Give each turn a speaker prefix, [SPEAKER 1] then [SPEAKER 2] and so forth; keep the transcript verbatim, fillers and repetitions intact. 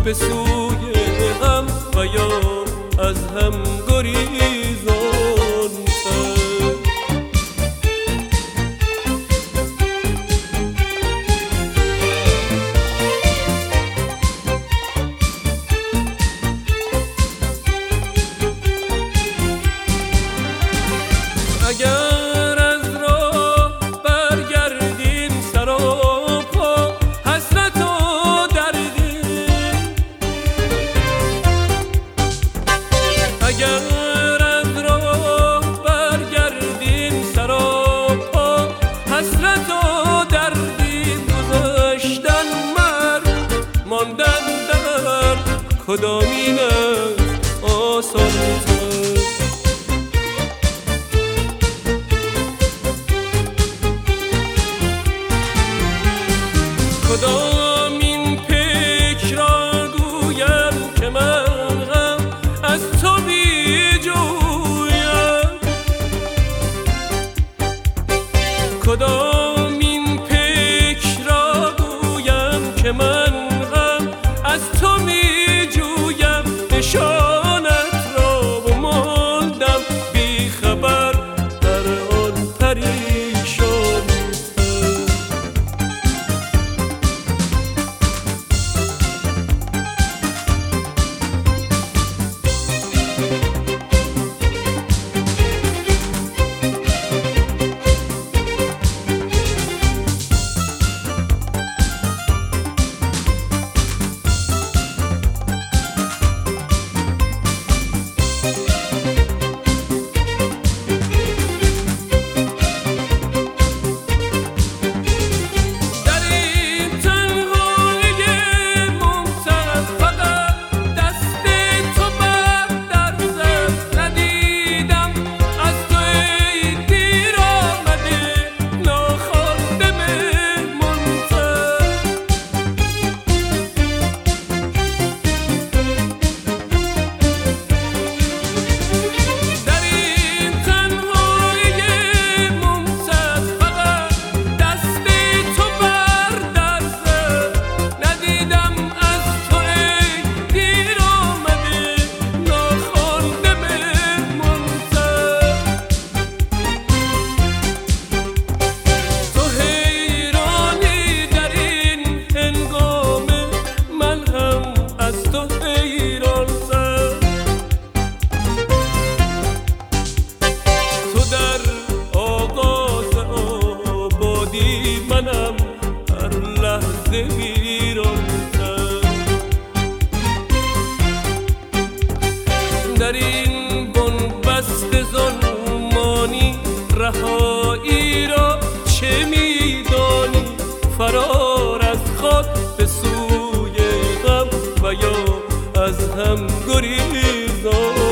[SPEAKER 1] به سوی غم و یا از هم گریزان اگر از راه برگردیم سراپا حسرت و دردیم، اگر از راه برگردیم سراپا حسرت و دردیم، گذشتن مرگ ماندن در کدامین است آسان کدامین پیک را گویم که من غم از تو بی جویم، کدامین پیک را گویم که من غم از تو می جویم، نشانت را بماندم بی خبر در آن پریشان منم هر لحظه ویران‌تر در این بنبست ظلمانی رهایی را چه میدانی فرار از خود به سوی غم و یا از هم گریزان